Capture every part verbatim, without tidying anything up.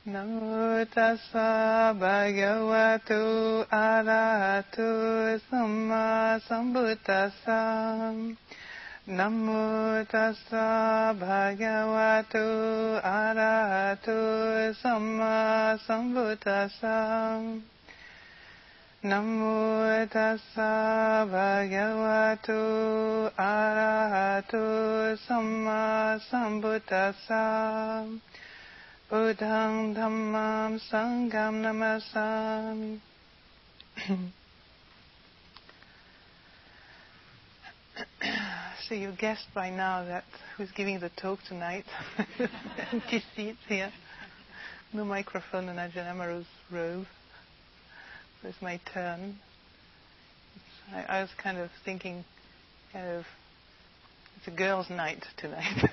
Namo tassa bhagavato arahato samma sambuddhassa. Namo tassa bhagavato arahato samma sambuddhassa. Namo tassa bhagavato arahato samma sambuddhassa. Buddhang dhammam sangham namasami. So you guessed by now that who's giving the talk tonight. Empty seats here. No microphone on Ajahn Amaro's robe. So it's my turn. It's, I, I was kind of thinking, kind of, it's a girls' night tonight.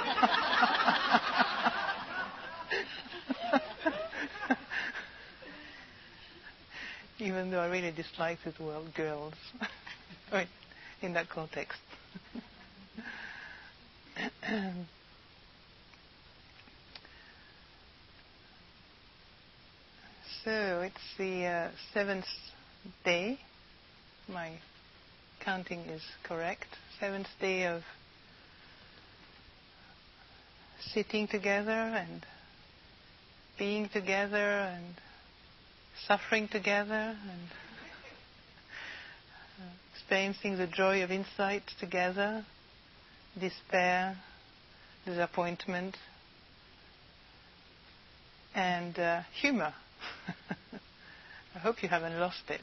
Even though I really dislike the word girls in that context. So it's the uh, seventh day. My counting is correct. Seventh day of sitting together and being together and suffering together and uh, experiencing the joy of insight together, despair, disappointment, and uh, humor. I hope you haven't lost it.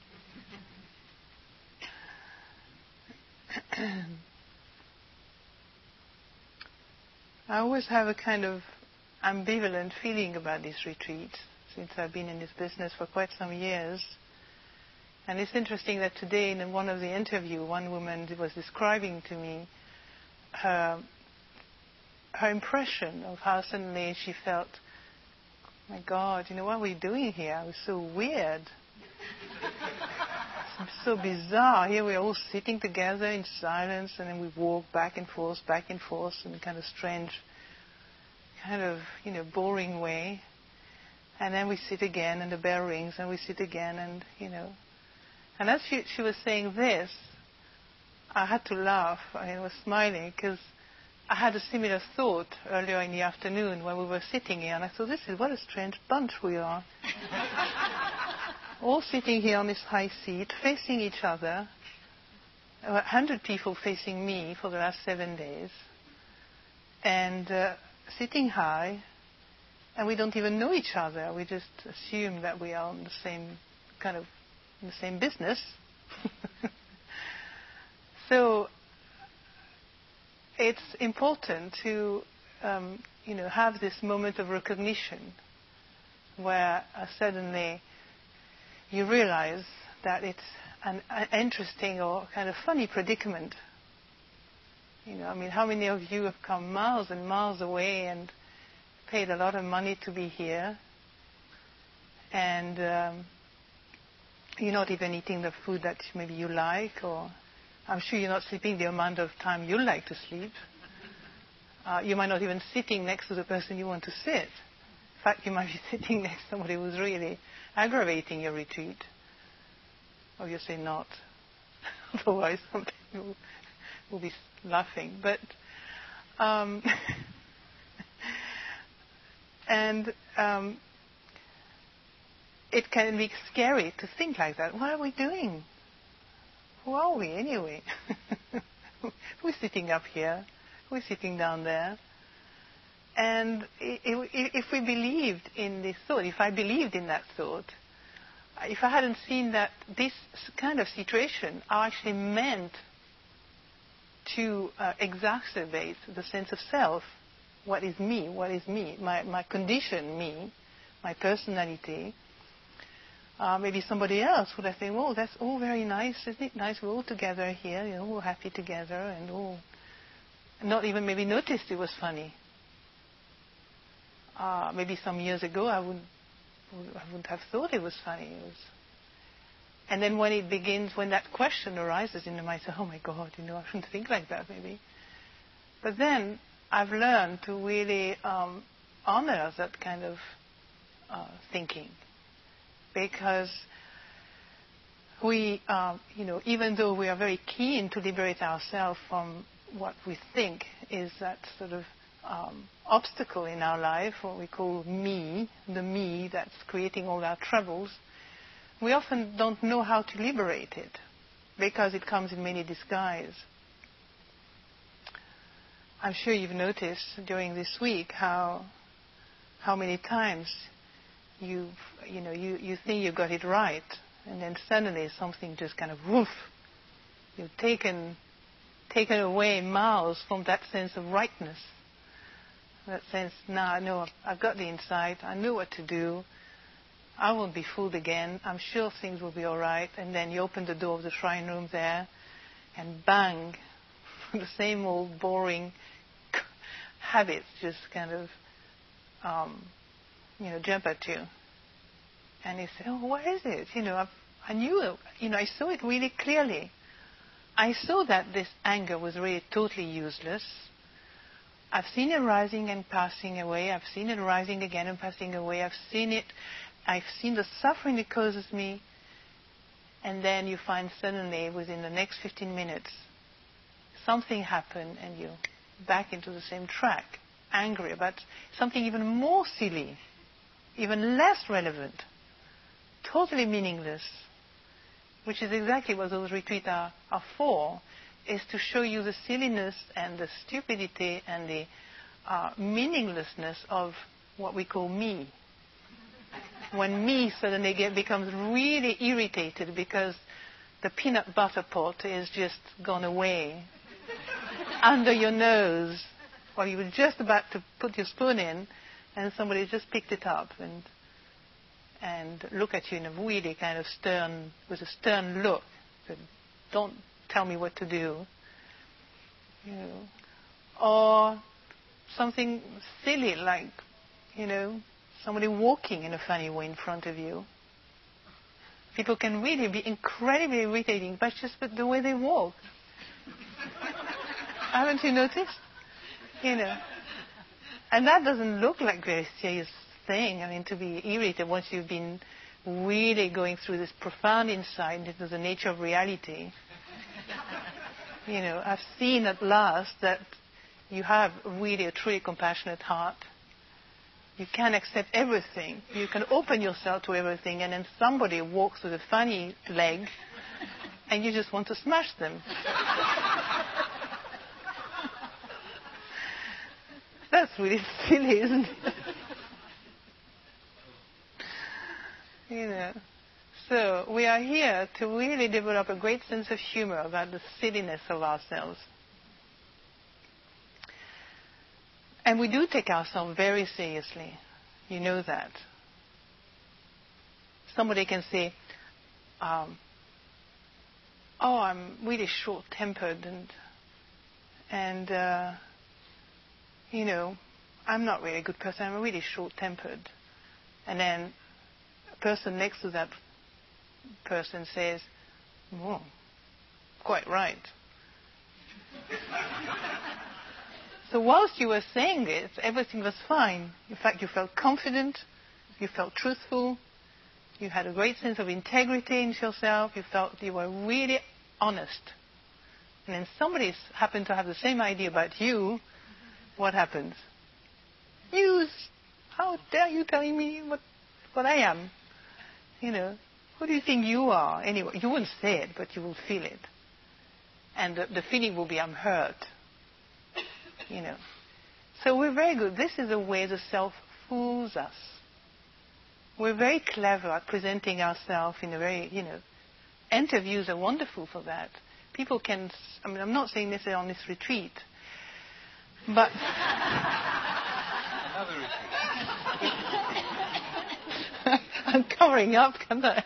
I always have a kind of ambivalent feeling about this retreat, since I've been in this business for quite some years. And it's interesting that today in one of the interviews, one woman was describing to me her, her impression of how suddenly she felt, my God, you know, what are we doing here? It was so weird. It's so bizarre. Here we're all sitting together in silence, and then we walk back and forth, back and forth in a kind of strange, kind of, you know, boring way. And then we sit again, and the bell rings, and we sit again, and, you know. And as she, she was saying this, I had to laugh. I was smiling, because I had a similar thought earlier in the afternoon when we were sitting here, and I thought, this is what a strange bunch we are. All sitting here on this high seat, facing each other, a hundred people facing me for the last seven days, and uh, sitting high, and we don't even know each other. We just assume that we are on the same kind of in the same business. So it's important to um, you know have this moment of recognition where uh, suddenly you realize that it's an, an interesting or kind of funny predicament. You know, I mean, how many of you have come miles and miles away and paid a lot of money to be here, and um, you're not even eating the food that maybe you like, or I'm sure you're not sleeping the amount of time you like to sleep. Uh, you might not even sitting next to the person you want to sit. In fact, you might be sitting next to somebody who's really aggravating your retreat. Obviously not. Otherwise, some people will be laughing. But um, and um, it can be scary to think like that. What are we doing? Who are we anyway? Who's sitting up here? Who's sitting down there? And if we believed in this thought, if I believed in that thought, if I hadn't seen that this kind of situation are actually meant to uh, exacerbate the sense of self, what is me, what is me, my, my condition, me, my personality, uh, maybe somebody else would have said, well, that's all very nice, isn't it nice, we're all together here, you know, we're happy together, and all, not even maybe noticed it was funny. Uh, maybe some years ago I wouldn't, I wouldn't have thought it was funny. It was, and then when it begins, when that question arises in the mind, I say, oh my God, you know, I shouldn't think like that maybe. But then I've learned to really um, honor that kind of uh, thinking. Because we, uh, you know, even though we are very keen to liberate ourselves from what we think is that sort of um, obstacle in our life, what we call me, the me that's creating all our troubles, we often don't know how to liberate it because it comes in many disguises. I'm sure you've noticed during this week how how many times you you know you, you think you got it right, and then suddenly something just kind of woof, you've taken taken away miles from that sense of rightness. That sense, now I know I've, I've got the insight, I know what to do, I won't be fooled again, I'm sure things will be all right. And then you open the door of the shrine room there, and bang, the same old boring habits just kind of, um, you know, jump at you. And you say, oh, what is it? You know, I've, I knew it. You know, I saw it really clearly. I saw that this anger was really totally useless. I've seen it rising and passing away. I've seen it rising again and passing away. I've seen it. I've seen the suffering it causes me. And then you find suddenly, within the next fifteen minutes, something happened and you're back into the same track, angry about something even more silly, even less relevant, totally meaningless, which is exactly what those retreats are, are for, is to show you the silliness and the stupidity and the uh, meaninglessness of what we call me. When me suddenly get, becomes really irritated because the peanut butter pot is just gone away under your nose, or you were just about to put your spoon in, and somebody just picked it up and and look at you in a really kind of stern, with a stern look. Said, don't tell me what to do. You know. Or something silly like, you know, somebody walking in a funny way in front of you. People can really be incredibly irritating, but just with the way they walk. Haven't you noticed? You know. And that doesn't look like a very serious thing. I mean, to be irritated once you've been really going through this profound insight into the nature of reality. You know, I've seen at last that you have really a truly compassionate heart. You can accept everything. You can open yourself to everything, and then somebody walks with a funny leg, and you just want to smash them. That's really silly, isn't it? You know. So we are here to really develop a great sense of humor about the silliness of ourselves. And we do take ourselves very seriously. You know that. Somebody can say, um, oh, I'm really short-tempered and, and uh, you know, I'm not really a good person. I'm really short-tempered. And then a person next to that person says, oh, quite right. So whilst you were saying this, everything was fine. In fact, you felt confident, you felt truthful, you had a great sense of integrity in yourself, you felt you were really honest. And then somebody happened to have the same idea about you. What happens? You, how dare you telling me what, what I am? You know, who do you think you are? Anyway, you won't say it, but you will feel it. And the, the feeling will be, I'm hurt. You know. So we're very good. This is a way the self fools us. We're very clever at presenting ourselves in a very, you know, interviews are wonderful for that. People can, I mean, I'm not saying this on this retreat, but... Another retreat. I'm covering up, can't I?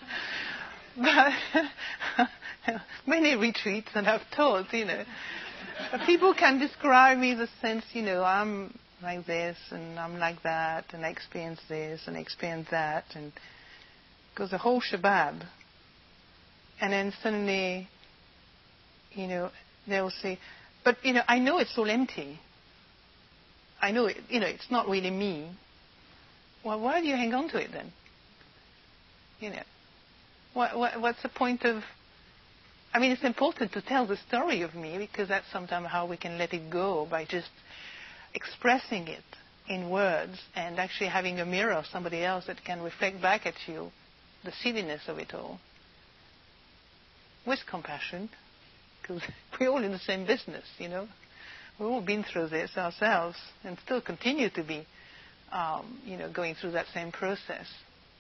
But many retreats that I've taught, you know. People can describe me in the sense, you know, I'm like this and I'm like that and I experience this and I experience that, and goes the whole shabab. And then suddenly, you know, they'll say, but, you know, I know it's all empty. I know it, you know, it's not really me. well, why do you hang on to it then? You know, what, what, what's the point of... I mean, it's important to tell the story of me because that's sometimes how we can let it go, by just expressing it in words and actually having a mirror of somebody else that can reflect back at you the silliness of it all. With compassion, because we're all in the same business, you know. We've all been through this ourselves and still continue to be, um, you know, going through that same process.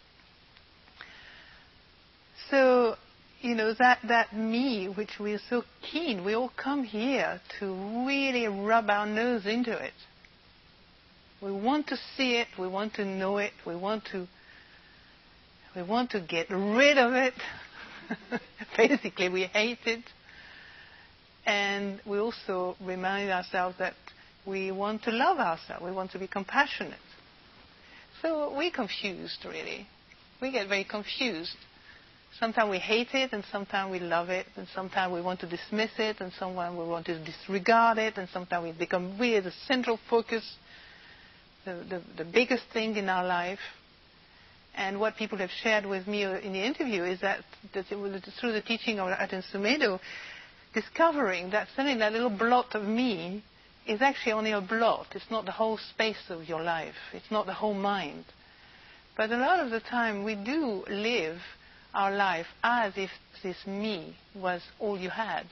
So, you know, that, that me, which we're so keen, we all come here to really rub our nose into it. We want to see it, we want to know it, we want to, we want to get rid of it. Basically, we hate it. And we also remind ourselves that we want to love ourselves. We want to be compassionate. So we're confused, really. We get very confused. Sometimes we hate it, and sometimes we love it, and sometimes we want to dismiss it, and sometimes we want to disregard it, and sometimes we become really the central focus, the, the, the biggest thing in our life. And what people have shared with me in the interview is that, that it was through the teaching of Aten Sumedho, discovering that suddenly that little blot of me is actually only a blot. It's not the whole space of your life. It's not the whole mind. But a lot of the time we do live our life as if this me was all you had.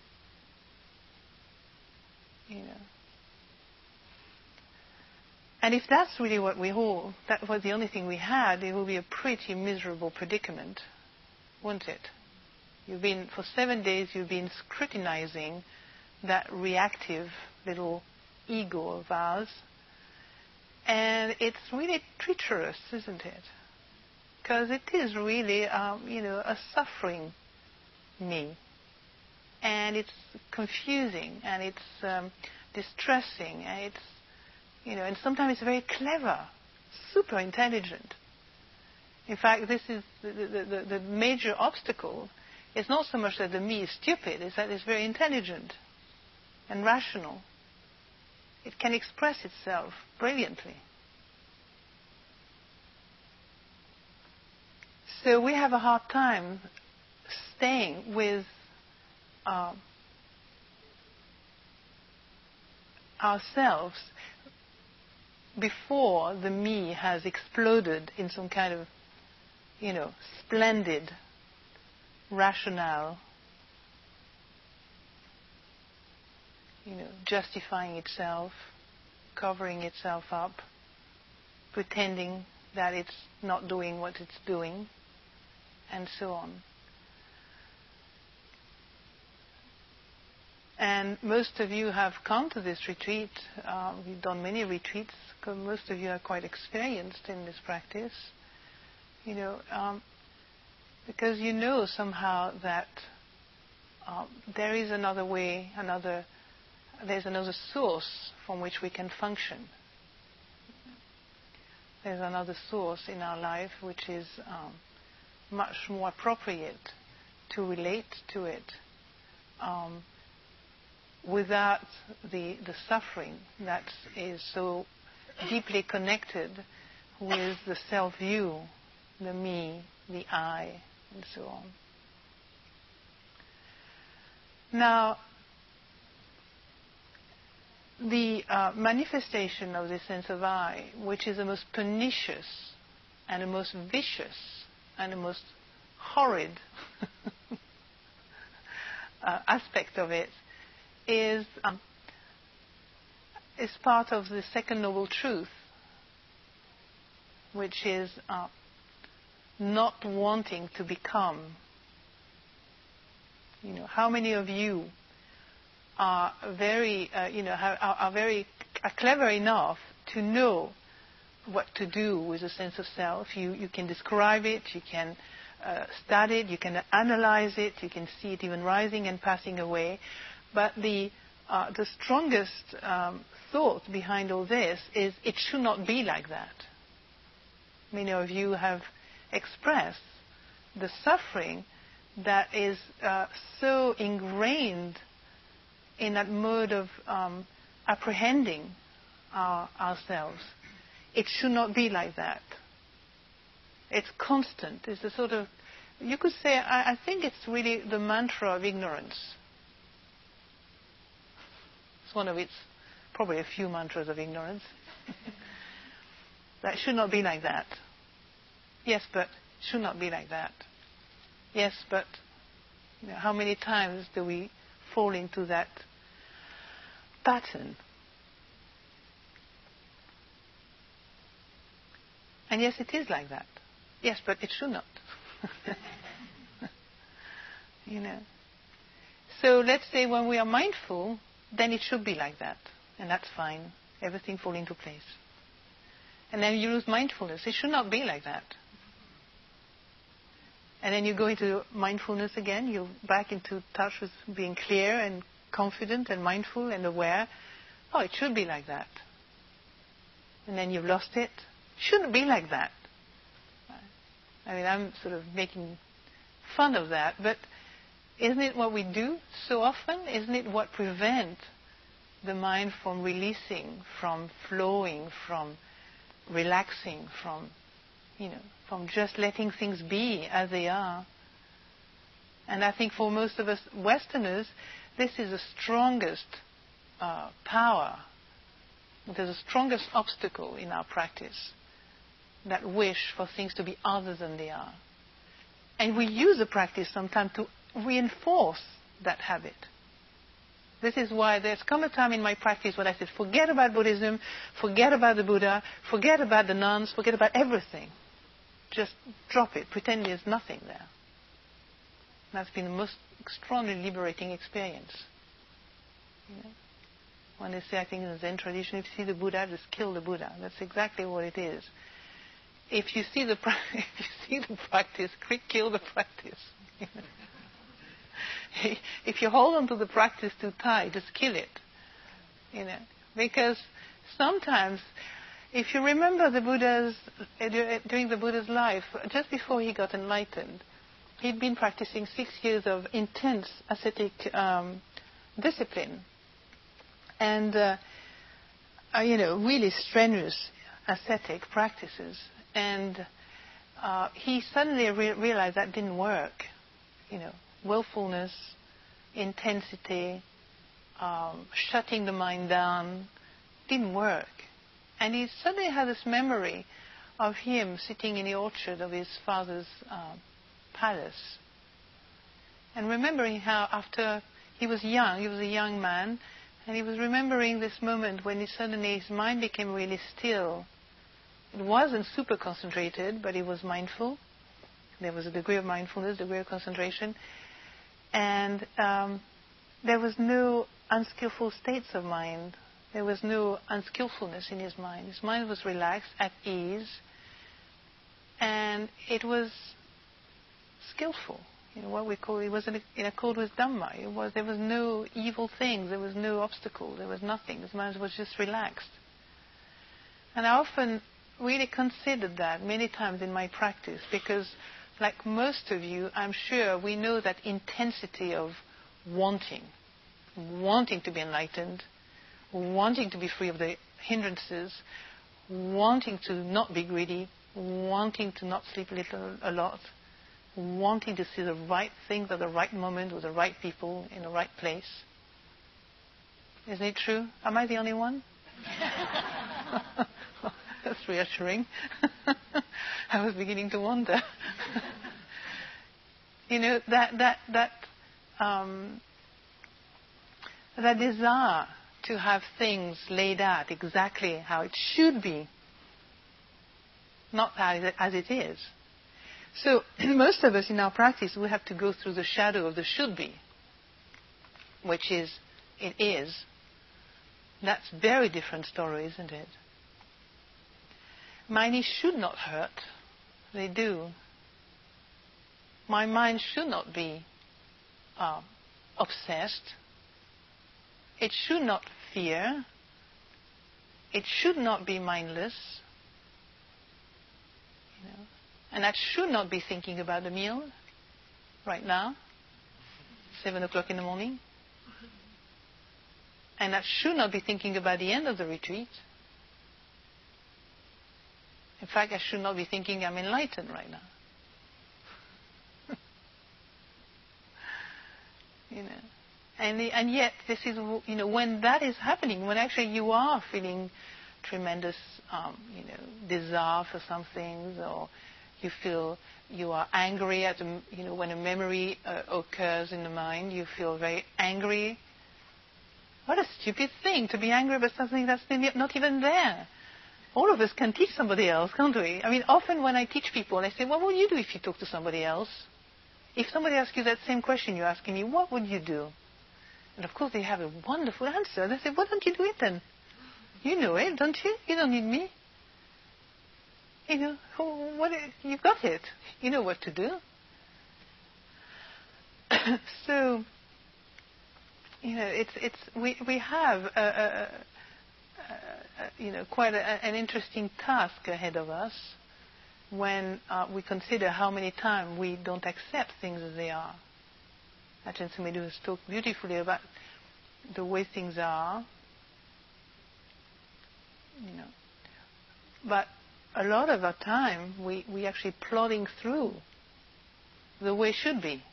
You know. And if that's really what we all, that was the only thing we had, it would be a pretty miserable predicament, wouldn't it? You've been, for seven days, you've been scrutinizing that reactive little ego of ours. And it's really treacherous, isn't it? Because it is really, um, you know, a suffering me. And it's confusing, and it's um, distressing, and it's, you know, and sometimes it's very clever, super intelligent. In fact, this is the, the, the, the major obstacle. It's not so much that the me is stupid, it's that it's very intelligent and rational. It can express itself brilliantly. So we have a hard time staying with uh, ourselves before the me has exploded in some kind of, you know, splendid rationale, you know, justifying itself, covering itself up, pretending that it's not doing what it's doing, and so on. And most of you have come to this retreat. Uh, we've done many retreats, because most of you are quite experienced in this practice. You know, um, because you know somehow that uh, there is another way, another, there's another source from which we can function. There's another source in our life which is um, much more appropriate to relate to it um, without the, the suffering that is so deeply connected with the self-view, the me, the I, and so on. Now, the uh, manifestation of this sense of I, which is the most pernicious and the most vicious and the most horrid uh, aspect of it, is um, is part of the second noble truth, which is uh, not wanting to become. You know, how many of you are very, uh, you know, are, are very are clever enough to know what to do with a sense of self? You you can describe it, you can uh, study it, you can analyze it, you can see it even rising and passing away. But the uh, the strongest um, thought behind all this is it should not be like that. Many of you have expressed the suffering that is uh, so ingrained in that mode of um, apprehending our, ourselves. it should not be like that. It's constant. It's a sort of, you could say, I, I think it's really the mantra of ignorance. It's one of its, probably a few mantras of ignorance. That should not be like that. Yes, but should not be like that. Yes, but you know, how many times do we fall into that pattern? And yes, it is like that. Yes, but it should not. You know. So let's say when we are mindful, then it should be like that. And that's fine. Everything falls into place. And then you lose mindfulness. It should not be like that. And then you go into mindfulness again. You're back into touch with being clear and confident and mindful and aware. Oh, it should be like that. And then you've lost it. Shouldn't be like that. I mean, I'm sort of making fun of that, but isn't it what we do so often? Isn't it what prevents the mind from releasing, from flowing, from relaxing, from, you know, from just letting things be as they are? And I think for most of us Westerners, this is the strongest uh, power, the strongest obstacle in our practice. That wish for things to be other than they are. And we use the practice sometimes to reinforce that habit. This is why there's come a time in my practice when I said, forget about Buddhism, forget about the Buddha, forget about the nuns, forget about everything. Just drop it, pretend there's nothing there. That's been the most extraordinarily liberating experience. You know? When they say, I think in the Zen tradition, if you see the Buddha, just kill the Buddha. That's exactly what it is. If you see the pra- if you see the practice, quick kill the practice. If you hold on to the practice too tight, just kill it. You know, because sometimes, if you remember the Buddha's during the Buddha's life, just before he got enlightened, he'd been practicing six years of intense ascetic um, discipline, and uh, uh, you know, really strenuous ascetic practices. And uh, he suddenly re- realized that didn't work. You know, willfulness, intensity, um, shutting the mind down, didn't work. And he suddenly had this memory of him sitting in the orchard of his father's uh, palace. And remembering how after he was young, he was a young man, and he was remembering this moment when he suddenly his mind became really still. It wasn't super concentrated, but he was mindful. There was a degree of mindfulness, degree of concentration. And um, there was no unskillful states of mind. There was no unskillfulness in his mind. His mind was relaxed, at ease. And it was skillful. You know, what we call, it was in, in accord with Dhamma. It was, there was no evil things. There was no obstacle. There was nothing. His mind was just relaxed. And I often really considered that many times in my practice, because like most of you, I'm sure we know that intensity of wanting, wanting to be enlightened, wanting to be free of the hindrances, wanting to not be greedy, wanting to not sleep a little a lot, wanting to see the right things at the right moment with the right people in the right place. Isn't it true? Am I the only one? That's reassuring. I was beginning to wonder. You know, that that that um, that desire to have things laid out exactly how it should be, not as it is. So most of us in our practice, we have to go through the shadow of the should be, which is it is. That's a very different story, isn't it? My knees should not hurt. They do. My mind should not be uh, obsessed. It should not fear. It should not be mindless. You know? And I should not be thinking about the meal right now, seven o'clock in the morning. And I should not be thinking about the end of the retreat. In fact, I should not be thinking I'm enlightened right now. You know, and the, and yet this is, you know, when that is happening, when actually you are feeling tremendous, um, you know, desire for some things, or you feel you are angry at, a, you know, when a memory uh, occurs in the mind, you feel very angry. What a stupid thing to be angry about something that's not even there. All of us can teach somebody else, can't we? I mean, often when I teach people, I say, what would you do if you talk to somebody else? If somebody asks you that same question you're asking me, what would you do? And of course they have a wonderful answer. They say, why don't you do it then? You know it, don't you? You don't need me. You know, what, you've got it. You know what to do. So, you know, it's it's we we have a, a, a, you know quite a, an interesting task ahead of us when uh, we consider how many times we don't accept things as they are. Ajahn Sumedho has talked beautifully about the way things are, you know. But a lot of our time, we, we actually plodding through the way it should be.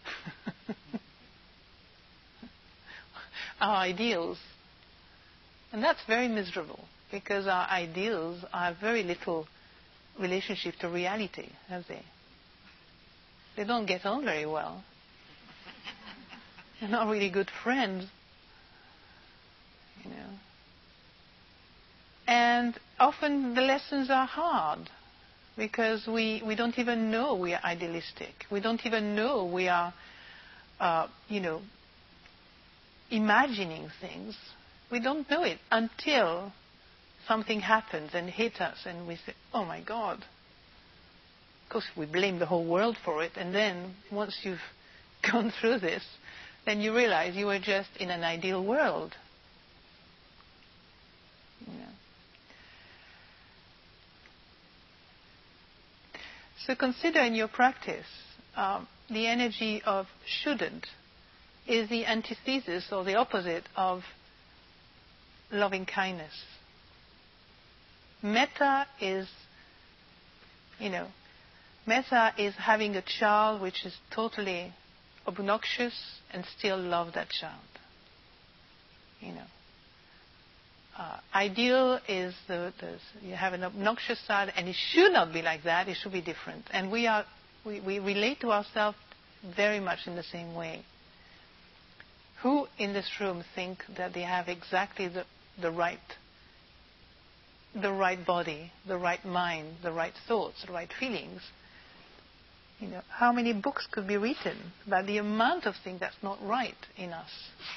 Our ideals. And that's very miserable, because our ideals are very little relationship to reality, have they? They don't get on very well. They're not really good friends, you know. And often the lessons are hard, because we, we don't even know we are idealistic. We don't even know we are, uh, you know, imagining things. We don't know it until something happens and hits us and we say, oh my God. Of course, we blame the whole world for it. And then once you've gone through this, then you realize you were just in an ideal world. You know. So consider in your practice, um, the energy of shouldn't is the antithesis or the opposite of loving kindness. Metta is, you know, metta is having a child which is totally obnoxious and still love that child. You know. Uh, ideal is the, the you have an obnoxious side, and it should not be like that. It should be different. And we are we, we relate to ourselves very much in the same way. Who in this room think that they have exactly the, the right the right body, the right mind, the right thoughts, the right feelings? You know, how many books could be written about the amount of things that's not right in us?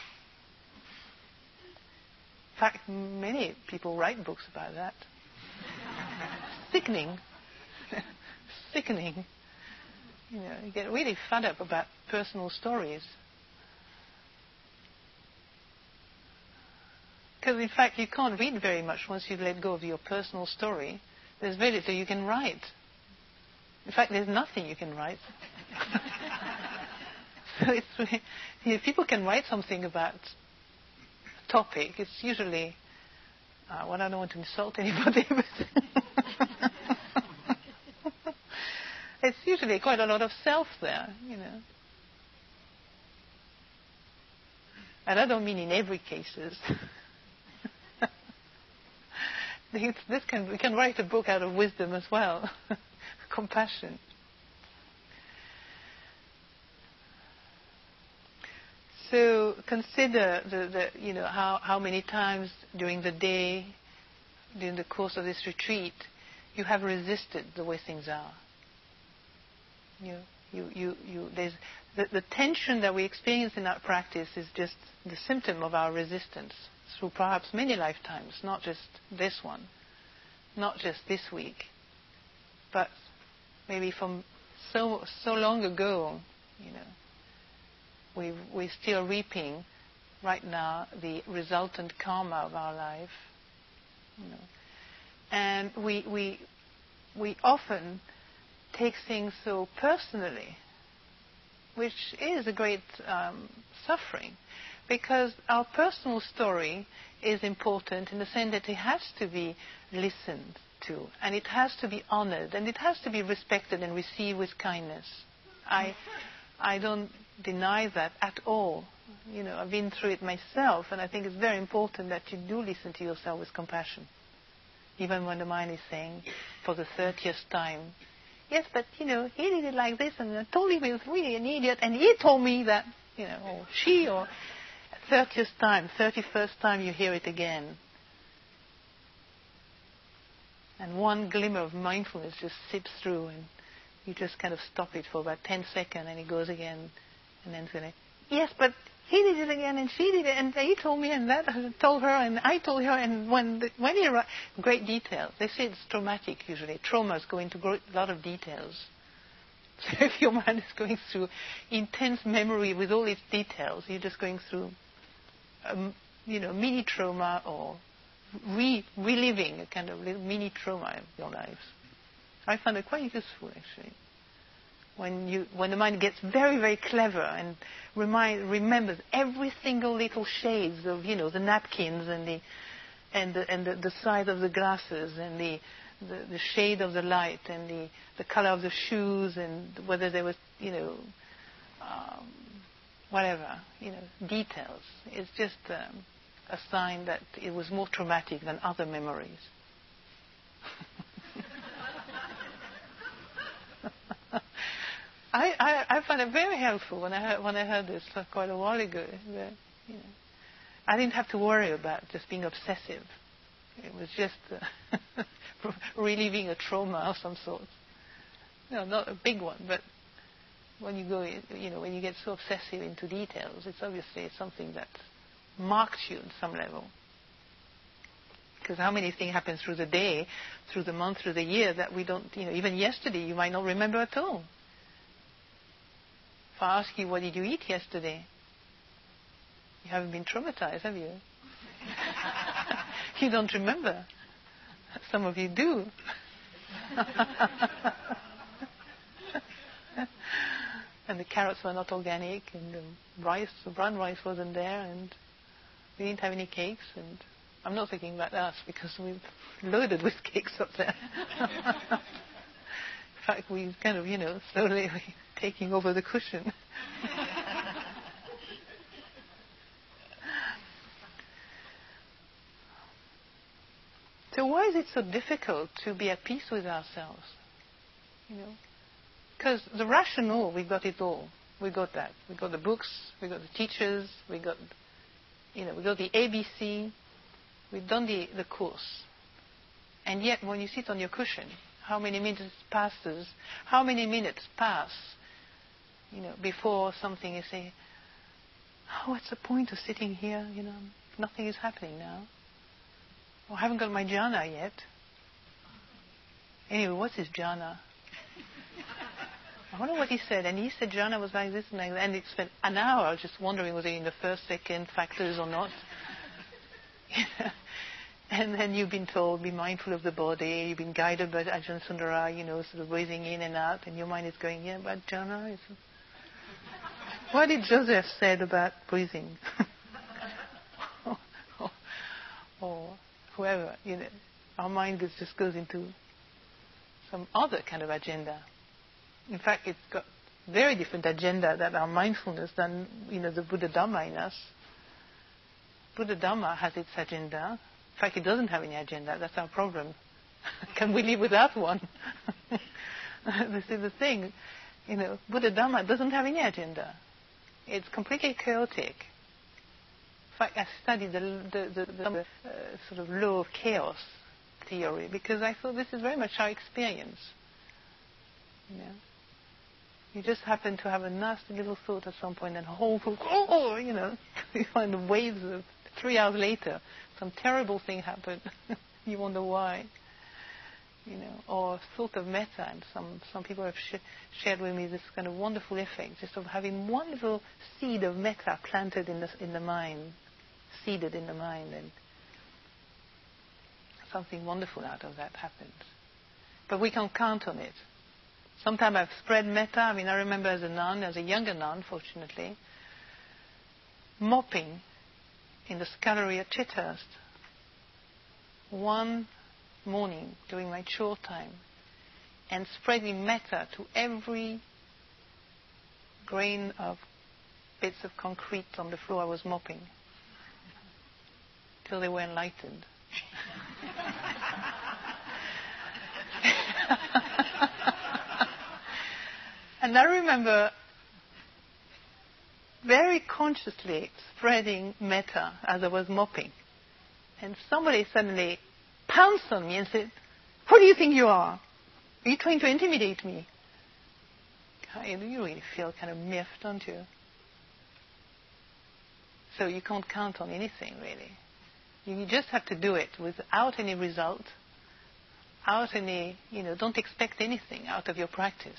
In fact, many people write books about that. Sickening. Sickening. You know, you get really fed up about personal stories. Because in fact, you can't read very much once you've let go of your personal story. There's very little you can write. In fact, there's nothing you can write. So it's really, you know, people can write something about a topic. It's usually, uh, well, I don't want to insult anybody, but it's usually quite a lot of self there, you know. And I don't mean in every cases. This can, we can write a book out of wisdom as well. Compassion. So consider the, the you know how, how many times during the day, during the course of this retreat, you have resisted the way things are. You you you, you there's the, the tension that we experience in our practice is just the symptom of our resistance through perhaps many lifetimes, not just this one, not just this week, but maybe from so so long ago, you know, we we're still reaping right now the resultant karma of our life, you know, and we we we often take things so personally, which is a great um, suffering, because our personal story is important in the sense that it has to be listened to, and it has to be honored, and it has to be respected and received with kindness. I, I don't deny that at all. You know, I've been through it myself, and I think it's very important that you do listen to yourself with compassion. Even when the mind is saying, for the thirtieth time, yes, but, you know, he did it like this, and I told him he was really an idiot, and he told me that, you know, or she, or thirtieth time, thirty-first time you hear it again. And one glimmer of mindfulness just sips through, and you just kind of stop it for about ten seconds, and it goes again, and then say, yes, but he did it again, and she did it, and he told me, and that I told her, and I told her, and when the, when you write great details, they say it's traumatic usually. Traumas go into a lot of details. So if your mind is going through intense memory with all its details, you're just going through, a, you know, mini trauma or re- reliving a kind of little mini trauma of your lives. I find it quite useful actually. When you, when the mind gets very, very clever and remind, remembers every single little shades of, you know, the napkins and the, and the, and the, the size of the glasses and the, the, the shade of the light and the, the color of the shoes and whether there was, you know, um, whatever, you know, details. It's just um, a sign that it was more traumatic than other memories. I, I, I found it very helpful when I heard, when I heard this quite a while ago. That, you know, I didn't have to worry about just being obsessive. It was just uh, reliving a trauma of some sort. No, not a big one, but when you go, you know, when you get so obsessive into details, it's obviously something that marks you on some level. Because how many things happen through the day, through the month, through the year that we don't, you know, even yesterday you might not remember at all. If I ask you, what did you eat yesterday? You haven't been traumatized, have you? You don't remember. Some of you do. And the carrots were not organic, and the rice, the brown rice wasn't there, and we didn't have any cakes. And I'm not thinking about us because we're loaded with cakes up there. In fact, we kind of, you know, slowly taking over the cushion. So why is it so difficult to be at peace with ourselves? You know, because the rational, we got it all. We got that. We got the books. We got the teachers. We got, you know, we got the A B C. We've done the, the course. And yet, when you sit on your cushion, how many minutes passes? How many minutes pass? You know, before something you say, oh, what's the point of sitting here? You know, nothing is happening now. Oh, I haven't got my jhana yet. Anyway, what's his jhana? I wonder what he said. And he said jhana was like this and like that. And it spent an hour just wondering whether in the first, second factors or not. And then you've been told, be mindful of the body. You've been guided by Ajahn Sundara, you know, sort of breathing in and out. And your mind is going, yeah, but jhana is... What did Joseph said about breathing? or, or, or whoever, you know, our mind gets, just goes into some other kind of agenda. In fact, it's got very different agenda than our mindfulness than, you know, the Buddha Dhamma in us. Buddha Dhamma has its agenda. In fact, it doesn't have any agenda. That's our problem. Can we live without one? This is the thing. You know, Buddha Dhamma doesn't have any agenda. It's completely chaotic. In fact, I studied the, the, the, the uh, sort of law of chaos theory because I thought this is very much our experience. You know, you just happen to have a nasty little thought at some point, and whole, oh, you know, you find the waves of three hours later, some terrible thing happened. You wonder why. You know, or thought of metta, and some, some people have sh- shared with me this kind of wonderful effect, just of having one little seed of metta planted in the in the mind, seeded in the mind, and something wonderful out of that happens. But we can't count on it. Sometimes I've spread metta. I mean, I remember as a nun, as a younger nun, fortunately, mopping in the scullery at Chithurst. One morning during my chore time and spreading metta to every grain of bits of concrete on the floor I was mopping till they were enlightened. And I remember very consciously spreading metta as I was mopping. And somebody suddenly pounced on me and said, "Who do you think you are? Are you trying to intimidate me?" You really feel kind of miffed, don't you? So you can't count on anything, really. You just have to do it without any result, without any, you know, don't expect anything out of your practice.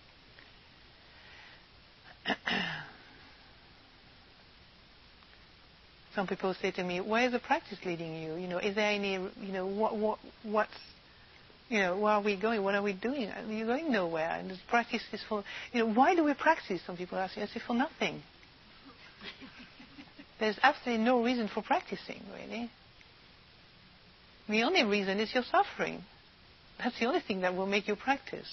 Some people say to me, "Where is the practice leading you? You know, is there any, you know, what, what, what's, you know, where are we going? What are we doing? You're going nowhere. And this practice is for, you know, why do we practice?" Some people ask me. I say, for nothing. There's absolutely no reason for practicing, really. The only reason is your suffering. That's the only thing that will make you practice.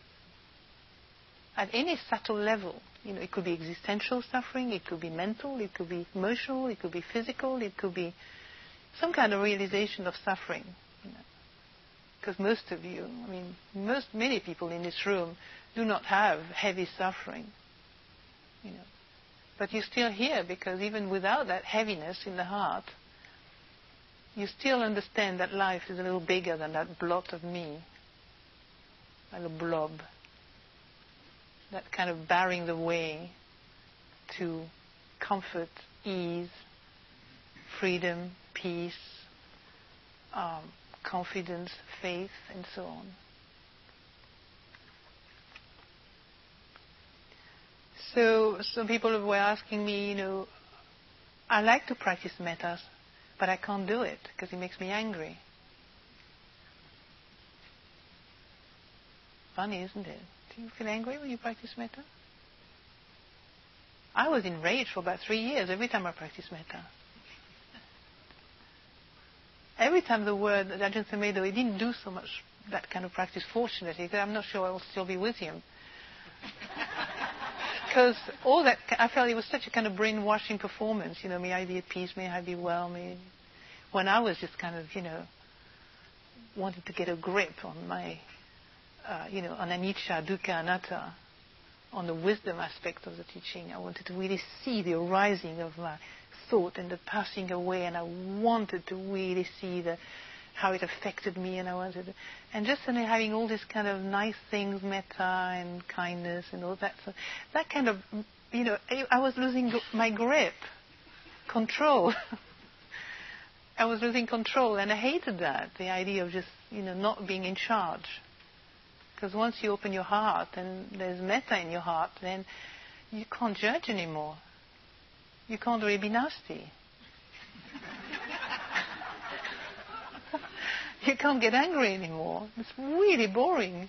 At any subtle level, you know, it could be existential suffering, it could be mental, it could be emotional, it could be physical, it could be some kind of realization of suffering. You know. Because most of you, I mean, most many people in this room do not have heavy suffering. You know. But you're still here because even without that heaviness in the heart, you still understand that life is a little bigger than that blot of me, a little blob, that kind of barring the way to comfort, ease, freedom, peace, um, confidence, faith, and so on. So some people were asking me, you know, I like to practice metta, but I can't do it because it makes me angry. Funny, isn't it? Do you feel angry when you practice metta? I was enraged for about three years every time I practiced metta. Every time the word Ajahn Sumedho, he didn't do so much that kind of practice, fortunately, because I'm not sure I will still be with him. Because all that, I felt it was such a kind of brainwashing performance, you know, may I be at peace, may I be well, may, when I was just kind of, you know, wanted to get a grip on my, uh, you know, on anicca, dukkha, anatta, on the wisdom aspect of the teaching. I wanted to really see the arising of my thought and the passing away, and I wanted to really see the how it affected me, and I wanted to, and just and having all these kind of nice things, metta and kindness and all that, so that kind of, you know, I, I was losing my grip, control. I was losing control, and I hated that, the idea of just, you know, not being in charge. Because once you open your heart and there's metta in your heart, then you can't judge anymore. You can't really be nasty. You can't get angry anymore. It's really boring.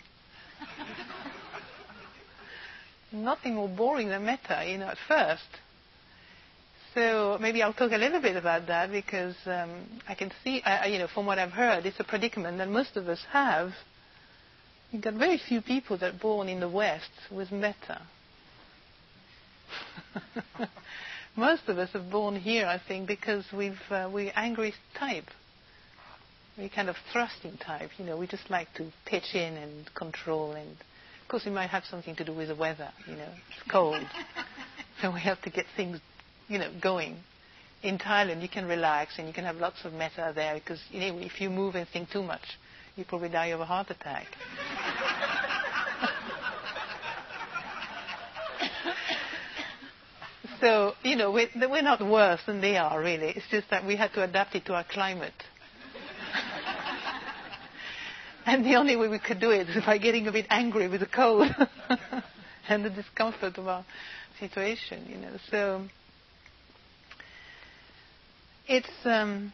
Nothing more boring than metta, you know, at first. So maybe I'll talk a little bit about that because um, I can see, I, you know, from what I've heard, it's a predicament that most of us have. You've got very few people that are born in the West with metta. Most of us are born here, I think, because we've, uh, we're angry type. We're kind of thrusting type, you know, we just like to pitch in and control, and of course it might have something to do with the weather, you know, it's cold. So we have to get things, you know, going. In Thailand you can relax and you can have lots of metta there because, you know, if you move and think too much, you probably die of a heart attack. So, you know, we're, we're not worse than they are, really. It's just that we had to adapt it to our climate. And the only way we could do it is by getting a bit angry with the cold and the discomfort of our situation, you know. So it's, um,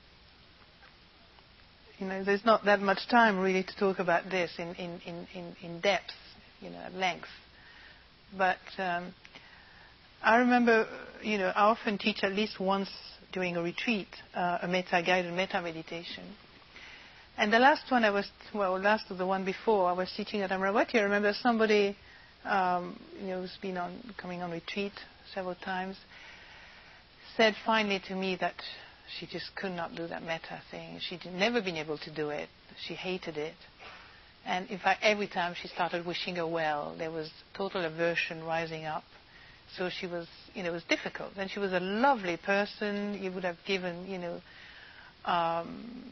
you know, there's not that much time really to talk about this in, in, in, in, in depth, you know, at length. But um, I remember, you know, I often teach at least once during a retreat uh, a metta, guided metta meditation. And the last one I was, well, last of the one before, I was teaching at Amaravati. I remember somebody, um, you know, who's been on, coming on retreat several times, said finally to me that she just could not do that metta thing. She'd never been able to do it. She hated it. And in fact, every time she started wishing her well, there was total aversion rising up. So she was, you know, it was difficult. And she was a lovely person. You would have given, you know, um,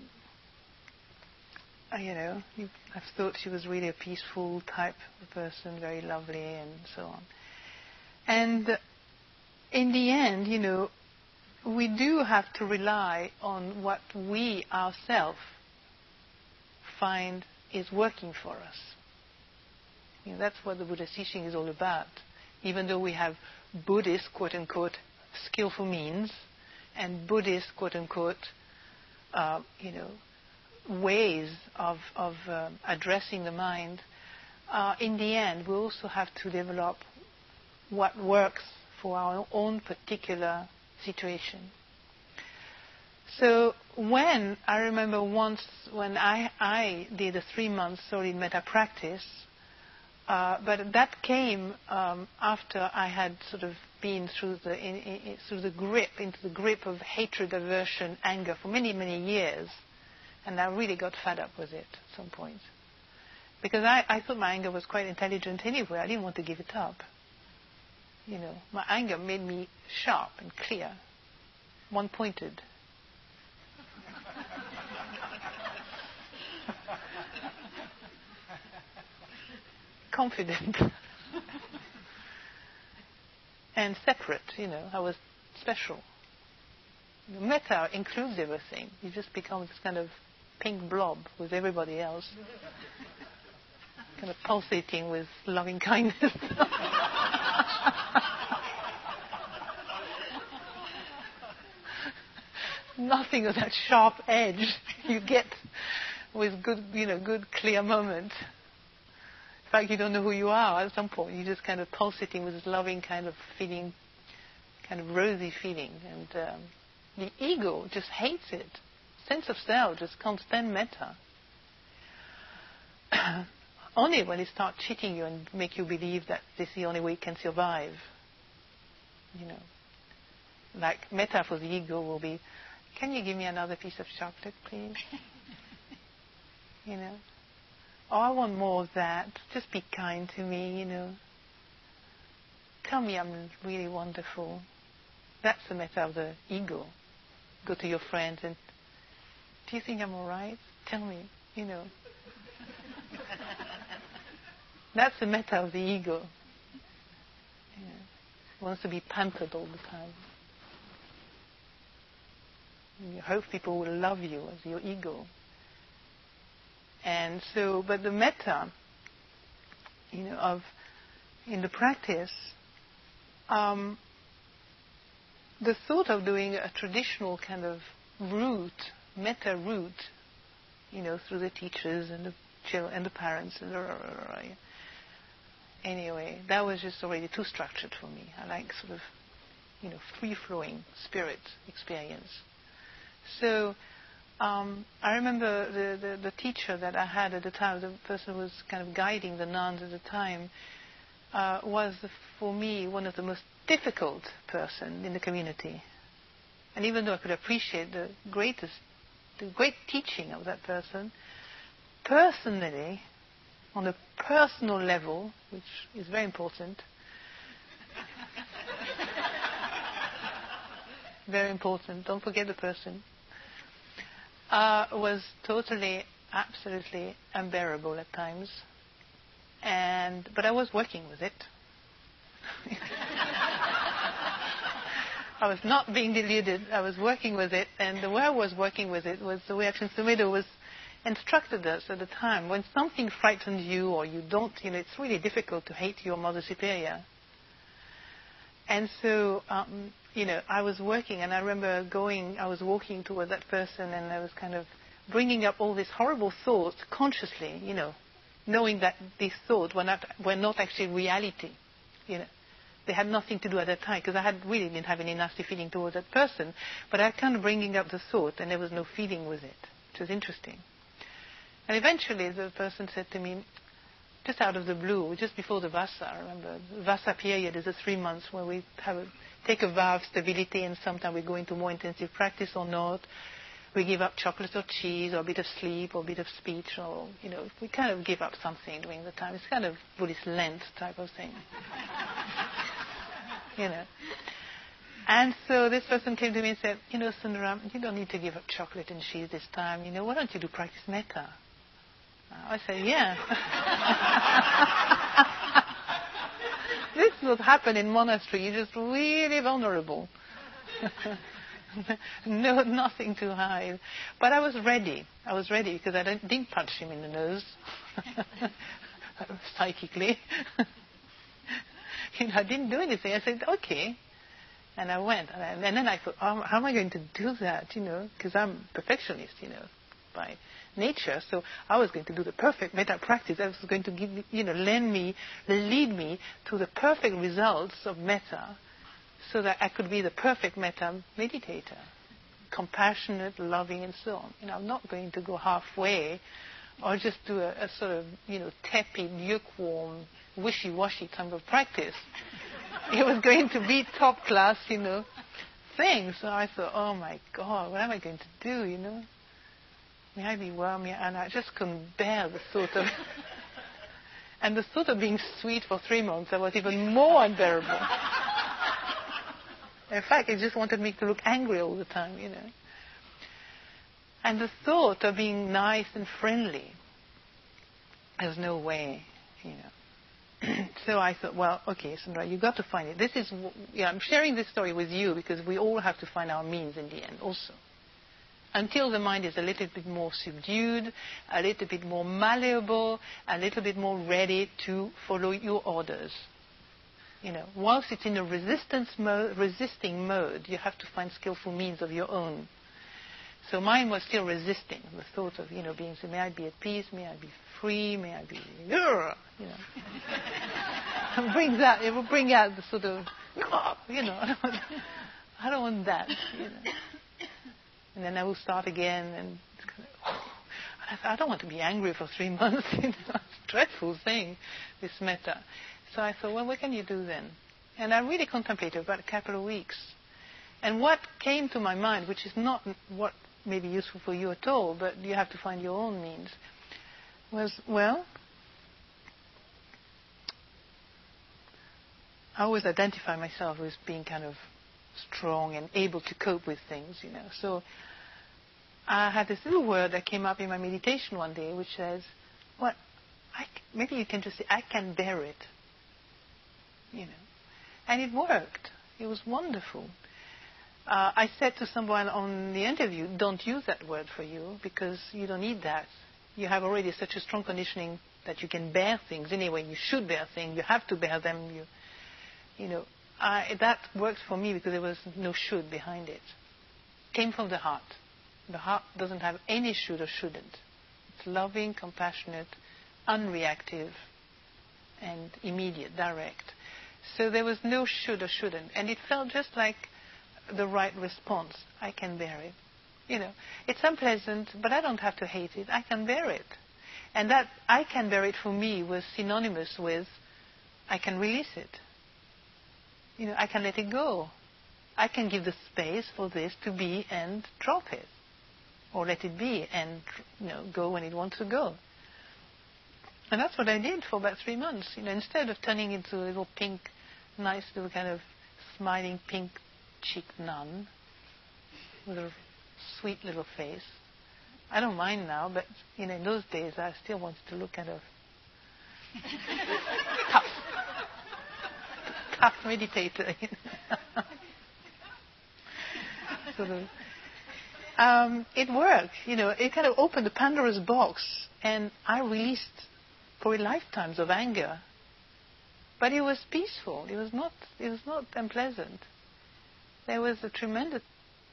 you know, you have thought she was really a peaceful type of person, very lovely, and so on. And in the end, you know, we do have to rely on what we ourselves find is working for us. You know, that's what the Buddha's teaching is all about. Even though we have Buddhist, quote-unquote, skillful means, and Buddhist, quote-unquote, uh, you know, ways of, of uh, addressing the mind, uh, in the end, we also have to develop what works for our own particular situation. So when, I remember once when I, I did a three month solid metta practice, uh, but that came um, after I had sort of been through the, in, in, through the grip, into the grip of hatred, aversion, anger for many, many years. And I really got fed up with it at some point. Because I, I thought my anger was quite intelligent anyway. I didn't want to give it up. You know, my anger made me sharp and clear, one-pointed. Confident. And separate, you know. I was special. Metta includes everything. You just become this kind of pink blob with everybody else. Kind of pulsating with loving kindness. Nothing of that sharp edge you get with good, you know, good clear moments. In fact, you don't know who you are at some point. You're just kind of pulsating with this loving kind of feeling, kind of rosy feeling. And um, the ego just hates it. Sense of self just can't stand metta. Only when it starts cheating you and make you believe that this is the only way you can survive. You know, like metta for the ego will be, can you give me another piece of chocolate, please? You know, oh, I want more of that. Just be kind to me, you know. Tell me I'm really wonderful. That's the metta of the ego. Go to your friends and, do you think I'm all right? Tell me, you know. That's the metta of the ego. You know, it wants to be pampered all the time. You hope people will love you as your ego. And so, but the metta, you know, of, in the practice, um, the thought of doing a traditional kind of route, metta route, you know, through the teachers and the children and the parents, and anyway, that was just already too structured for me. I like sort of, you know, free-flowing spirit experience. So um, I remember the, the, the teacher that I had at the time, the person who was kind of guiding the nuns at the time, uh, was for me one of the most difficult person in the community. And even though I could appreciate the greatest, the great teaching of that person, personally, on a personal level, which is very important, very important, don't forget the person, uh, was totally, absolutely unbearable at times. And but I was working with it. I was not being deluded. I was working with it, and the way I was working with it was the way Action Sumedho was instructed us at the time. When something frightens you, or you don't, you know, it's really difficult to hate your Mother Superior. And so, um, you know, I was working, and I remember going, I was walking toward that person, and I was kind of bringing up all these horrible thoughts consciously, you know, knowing that these thoughts were not, were not actually reality, you know. They had nothing to do at that time, because I had really didn't have any nasty feeling towards that person, but I was kind of bringing up the thought, and there was no feeling with it, which was interesting. And eventually the person said to me, just out of the blue, just before the Vasa, I remember, the Vasa period is a three months where we have a, take a vow of stability, and sometimes we go into more intensive practice or not. We give up chocolate or cheese or a bit of sleep or a bit of speech, or, you know, we kind of give up something during the time. It's kind of Buddhist Lent type of thing. You know. And so this person came to me and said, you know, Sundaram, you don't need to give up chocolate and cheese this time. You know, why don't you do practice metta? I said, yeah. This would happen in monastery. You're just really vulnerable. No, nothing to hide. But I was ready. I was ready because I didn't, didn't punch him in the nose. Psychically. You know, I didn't do anything. I said, okay. And I went. And then I thought, oh, how am I going to do that, you know? Because I'm a perfectionist, you know, by nature. So I was going to do the perfect metta practice. I was going to give, you know, lend me, lead me to the perfect results of metta, so that I could be the perfect metta meditator, compassionate, loving, and so on. You know, I'm not going to go halfway, or just do a, a sort of, you know, tepid, lukewarm, wishy-washy kind of practice. It was going to be top class, you know, thing. So I thought, oh my God, what am I going to do, you know? May I be well? May I? And I just couldn't bear the thought of... and the thought of being sweet for three months, that was even more unbearable. In fact, it just wanted me to look angry all the time, you know. And the thought of being nice and friendly, there's no way, you know. So I thought, well, okay, Sandra, you've got to find it. This is, yeah, I'm sharing this story with you because we all have to find our means in the end also. Until the mind is a little bit more subdued, a little bit more malleable, a little bit more ready to follow your orders. You know, whilst it's in a resistance mode, resisting mode, you have to find skillful means of your own. So mine was still resisting the thought of, you know, being, so may I be at peace, may I be free, may I be, you know. It brings out, it will bring out the sort of, you know, I don't want, I don't want that, you know. And then I will start again, and I don't want to be angry for three months. You know, it's a dreadful thing, this metta. So I thought, well, what can you do then? And I really contemplated about a couple of weeks. And what came to my mind, which is not what may be useful for you at all, but you have to find your own means, was, well, I always identify myself with being kind of strong and able to cope with things, you know. So I had this little word that came up in my meditation one day, which says, "Well, I, maybe you can just say, I can bear it," you know. And it worked. It was wonderful. Uh, I said to someone on the interview, "Don't use that word for you because you don't need that. You have already such a strong conditioning that you can bear things anyway. You should bear things. You have to bear them. You, you know." I, that worked for me because there was no should behind it. It came from the heart. The heart doesn't have any should or shouldn't. It's loving, compassionate, unreactive, and immediate, direct. So there was no should or shouldn't. And it felt just like the right response. I can bear it. You know, it's unpleasant, but I don't have to hate it. I can bear it. And that I can bear it for me was synonymous with I can release it. You know, I can let it go. I can give the space for this to be and drop it. Or let it be and, you know, go when it wants to go. And that's what I did for about three months. You know, instead of turning into a little pink, nice little kind of smiling pink-cheeked nun with a sweet little face. I don't mind now, but, you know, in those days I still wanted to look kind of tough. Tough meditator. sort of. Um, it worked, you know. It kind of opened the Pandora's box, and I released probably lifetimes of anger. But it was peaceful. It was not. It was not unpleasant. There was a tremendous.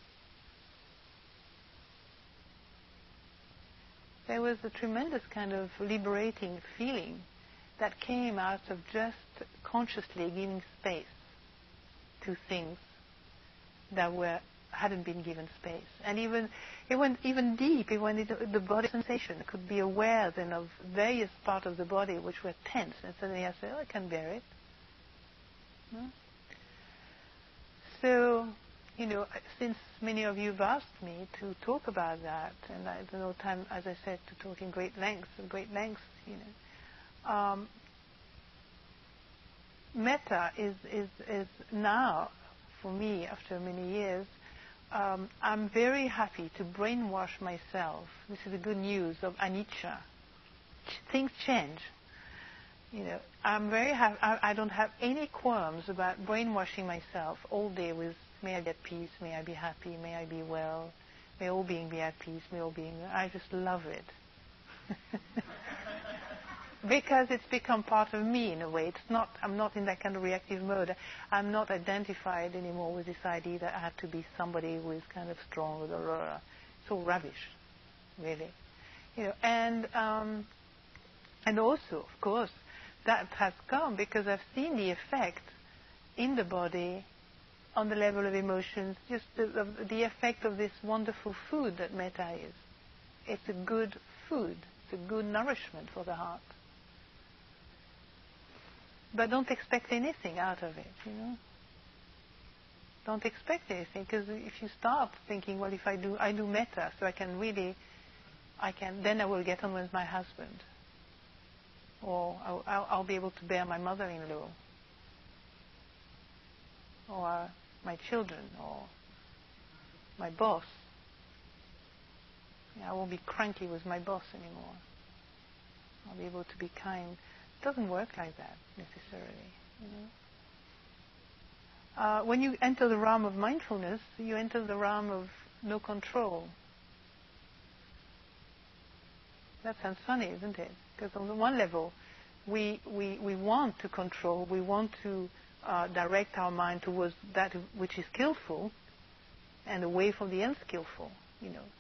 There was a tremendous kind of liberating feeling that came out of just consciously giving space to things that were hadn't been given space. And even it went even deep. It went into the body sensation. It could be aware then of various parts of the body which were tense. And suddenly I said, oh, I can bear it. No? So, you know, since many of you have asked me to talk about that, and I don't know time, as I said, to talk in great lengths, great lengths, you know, um, metta is, is, is now, for me, after many years, um, I'm very happy to brainwash myself. This is the good news of anicca. Ch- things change. You know, I'm very happy. I, I don't have any qualms about brainwashing myself all day with, may I be at peace, may I be happy, may I be well, may all being be at peace, may all being... I just love it. Because it's become part of me in a way. It's not, I'm not in that kind of reactive mode. I'm not identified anymore with this idea that I have to be somebody who is kind of strong. Blah, blah, blah. It's all rubbish, really. You know, and um, and also, of course, that has come because I've seen the effect in the body on the level of emotions, just the, the, the effect of this wonderful food that metta is. It's a good food. It's a good nourishment for the heart. But don't expect anything out of it, you know. Don't expect anything, because if you start thinking, well, if I do, I do metta, so I can really, I can, then I will get on with my husband, or I'll, I'll, I'll be able to bear my mother-in-law, or my children, or my boss. Yeah, I won't be cranky with my boss anymore. I'll be able to be kind. It doesn't work like that necessarily, you know. Uh, when you enter the realm of mindfulness, you enter the realm of no control. That sounds funny, isn't it? Because on the one level, we we we want to control, we want to uh, direct our mind towards that which is skillful, and away from the unskillful, you know.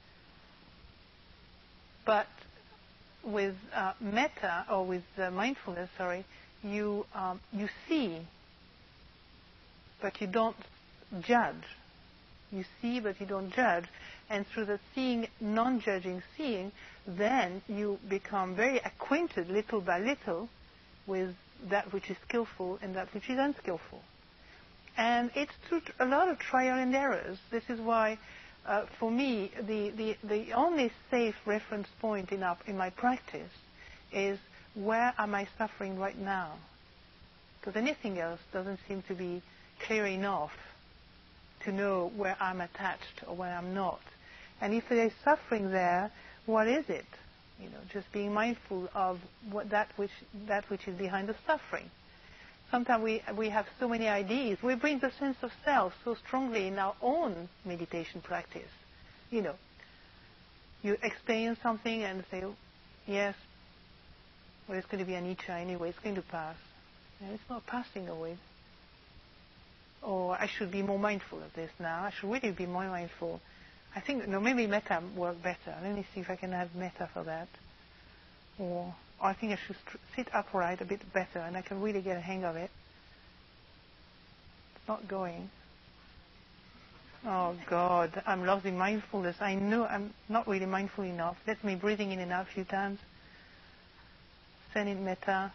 But with uh, metta, or with uh, mindfulness, sorry, you um, you see, but you don't judge. You see, but you don't judge. And through the seeing, non-judging seeing, then you become very acquainted, little by little, with that which is skillful and that which is unskillful. And it's through a lot of trial and errors. This is why, Uh, for me, the, the, the only safe reference point in, our, in my practice is where am I suffering right now? Because anything else doesn't seem to be clear enough to know where I'm attached or where I'm not. And if there is suffering there, what is it? You know, just being mindful of what that which that which is behind the suffering. Sometimes we, we have so many ideas. We bring the sense of self so strongly in our own meditation practice. You know, you experience something and say, oh, yes, well, it's going to be anicca anyway. It's going to pass. And it's not passing away. Or I should be more mindful of this now. I should really be more mindful. I think, no, maybe metta work better. Let me see if I can have metta for that. Or... I think I should sit upright a bit better, and I can really get a hang of it. It's not going. Oh, God, I'm lost in mindfulness. I know I'm not really mindful enough. Let me breathing in and out a few times. Send in metta.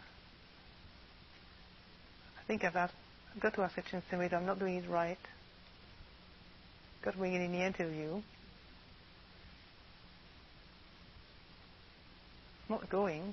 I think I've, asked, I've got to ask Ajahn Sun whether I'm not doing it right. Got to bring it in the interview. It's not going.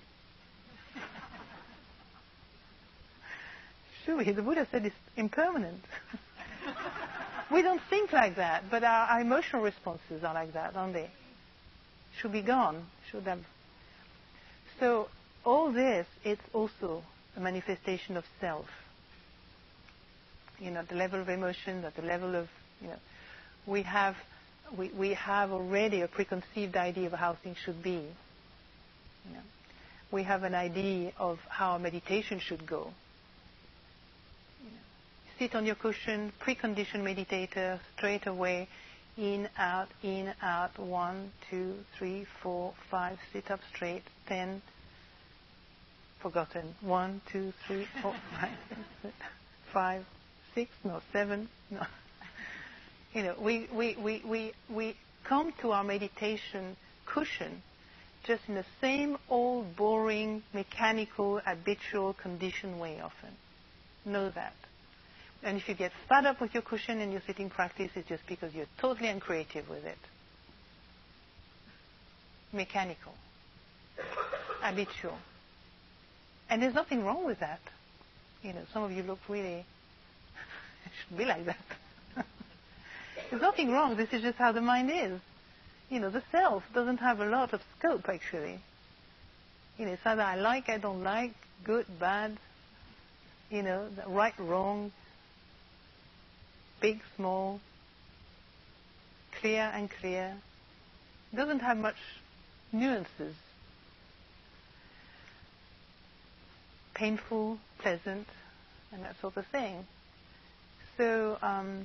Surely, the Buddha said it's impermanent. We don't think like that, but our, our emotional responses are like that, aren't they? Should be gone. Should have. So all this, it's also a manifestation of self. You know, at the level of emotion, at the level of, you know, we have, we, we have already a preconceived idea of how things should be. You know, we have an idea of how meditation should go. Sit on your cushion, preconditioned meditator, straight away, in, out, in, out, one, two, three, four, five, sit up straight, ten, forgotten, one, two, three, four, five, six, five, six, no, seven, no. You know, we, we, we, we, we come to our meditation cushion just in the same old, boring, mechanical, habitual, conditioned way often. Know that. And if you get fed up with your cushion in your sitting practice, it's just because you're totally uncreative with it. Mechanical. Habitual. And there's nothing wrong with that. You know, some of you look really, it should be like that. There's nothing wrong. This is just how the mind is. You know, the self doesn't have a lot of scope, actually. You know, it's either I like, I don't like, good, bad, you know, right, wrong, big, small, clear, unclear. It doesn't have much nuances. Painful, pleasant, and that sort of thing. So, um,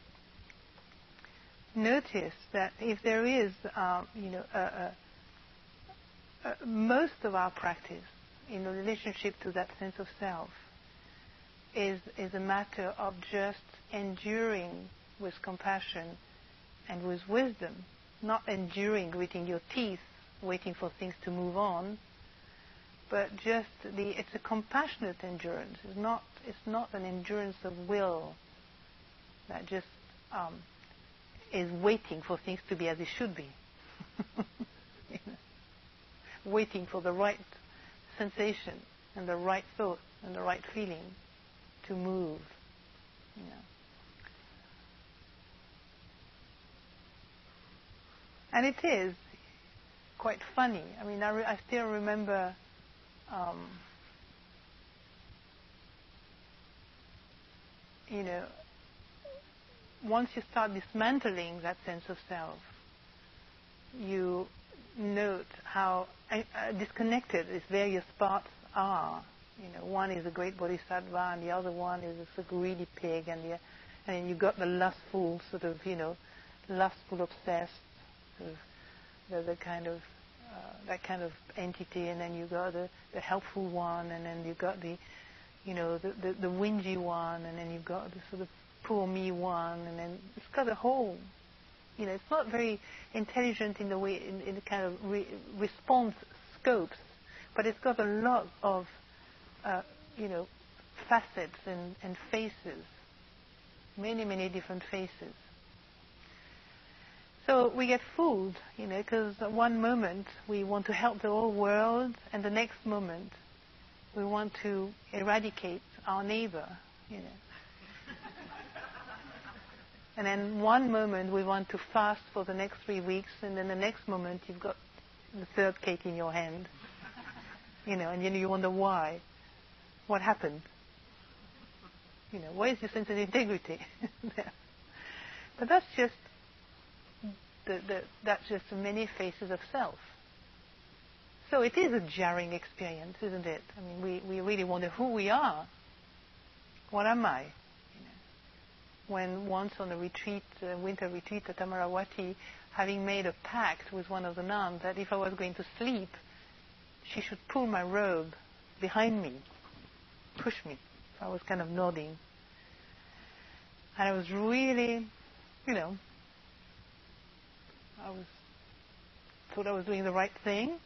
notice that if there is, uh, you know, a, a, a, most of our practice in the relationship to that sense of self is is a matter of just enduring with compassion and with wisdom, not enduring, gritting your teeth, waiting for things to move on, but just the it's a compassionate endurance. It's not it's not an endurance of will that just um, is waiting for things to be as it should be. You know? Waiting for the right sensation and the right thought and the right feeling to move. You know. And it is quite funny. I mean, I, re- I still remember um, you know, once you start dismantling that sense of self, you note how uh, disconnected its various parts are. You know, one is a great bodhisattva, and the other one is a sort of greedy pig, and the, and then you've got the lustful sort of, you know, lustful obsessed, sort of the, the kind of uh, that kind of entity, and then you've got the, the helpful one, and then you've got the, you know, the, the, the whingy one, and then you've got the sort of poor me one, and then it's got a whole, you know, it's not very intelligent in the way, in, in the kind of re- response scopes, but it's got a lot of, uh, you know, facets and, and faces, many, many different faces. So we get fooled, you know, because one moment we want to help the whole world, and the next moment we want to eradicate our neighbor, you know. And then one moment we want to fast for the next three weeks, and then the next moment you've got the third cake in your hand, you know, and then you wonder why. What happened? You know, where is your sense of integrity? But that's just the, the, that's just many faces of self. So it is a jarring experience, isn't it? I mean, we, we really wonder who we are. What am I? You know, when once on a retreat, a winter retreat at Amaravati, having made a pact with one of the nuns that if I was going to sleep, she should pull my robe behind me, push me. So I was kind of nodding. And I was really, you know, I was thought I was doing the right thing.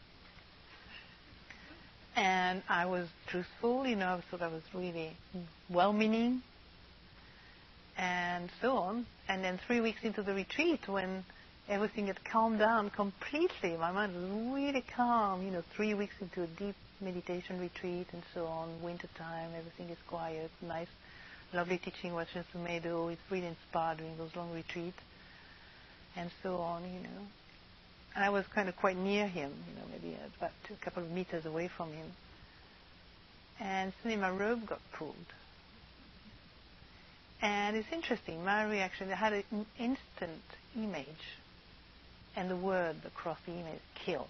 And I was truthful, you know, I thought I was really well-meaning, and so on. And then three weeks into the retreat, when everything had calmed down completely, my mind was really calm, you know, three weeks into a deep meditation retreat and so on, winter time, everything is quiet, nice, lovely teaching was just Sumedho, it's really inspired during those long retreats, and so on, you know. And I was kind of quite near him, you know, maybe about a couple of meters away from him. And suddenly my robe got pulled. And it's interesting, my reaction, I had an instant image, and the word across the image, kill.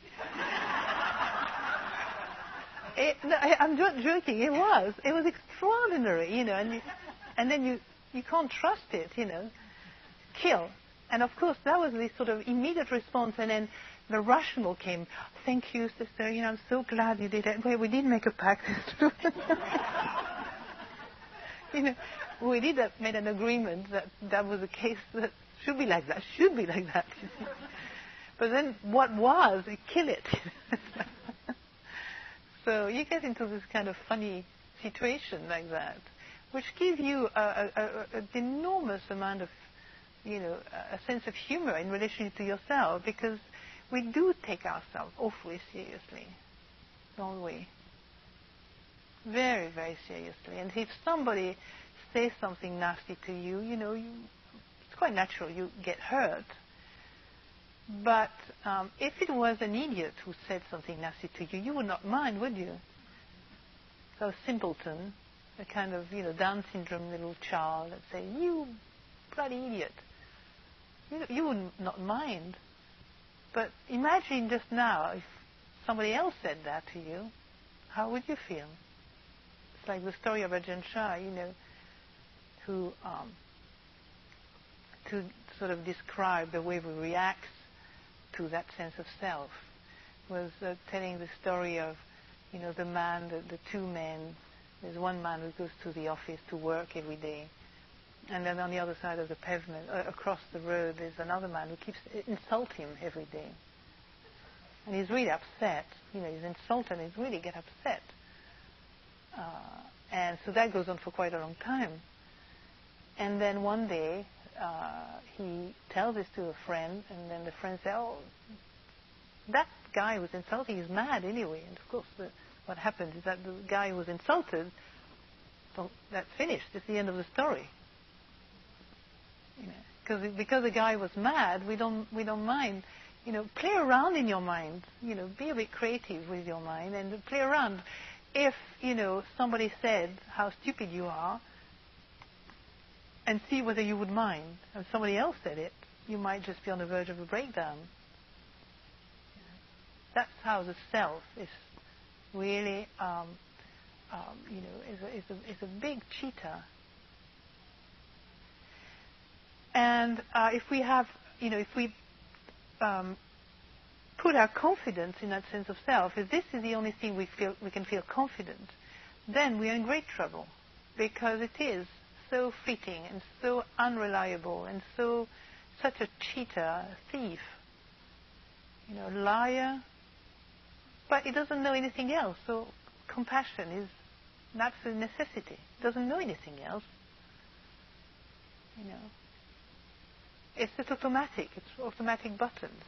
it, no, I, I'm not joking, it was. It was extraordinary, you know, and, you, and then you, you can't trust it, you know. Kill. And of course, that was the sort of immediate response, and then the rational came. Thank you, sister. You know, I'm so glad you did it. Well, we did make a pact. You know, we did have made an agreement that that was the case, that should be like that, should be like that. But then what was, we kill it. So you get into this kind of funny situation like that, which gives you a, a, a, an enormous amount of, you know, a sense of humor in relation to yourself, because we do take ourselves awfully seriously, don't we? Very, very seriously. And if somebody says something nasty to you, you know, you, it's quite natural you get hurt. But um, if it was an idiot who said something nasty to you, you would not mind, would you? So a simpleton, a kind of, you know, Down syndrome little child, let's say, you bloody idiot. You, you would not mind. But imagine just now if somebody else said that to you, how would you feel? It's like the story of Ajahn Chah, you know, who, um, to sort of describe the way we react to that sense of self, was uh, telling the story of, you know, the man, the, the two men. There's one man who goes to the office to work every day, and then on the other side of the pavement, uh, across the road, there's another man who keeps insulting him every day. And he's really upset. You know, he's insulted and he's really get upset. Uh, and so that goes on for quite a long time. And then one day, uh, he tells this to a friend, and then the friend says, oh, that guy who was insulting is mad anyway. And of course, the, what happened is that the guy who was insulted, well, that's finished. It's the end of the story. You know, because because the guy was mad, we don't we don't mind. You know, play around in your mind. You know, be a bit creative with your mind and play around. If, you know, somebody said how stupid you are, and see whether you would mind. If somebody else said it, you might just be on the verge of a breakdown. That's how the self is really, um, um, you know, is a, is a, is a big cheater. And uh, if we have, you know, if we um, put our confidence in that sense of self, if this is the only thing we feel we can feel confident, then we are in great trouble, because it is so fleeting and so unreliable and so such a cheater, a thief, you know, liar. But it doesn't know anything else. So compassion is an absolute necessity. It doesn't know anything else. You know, it's just automatic. It's automatic buttons.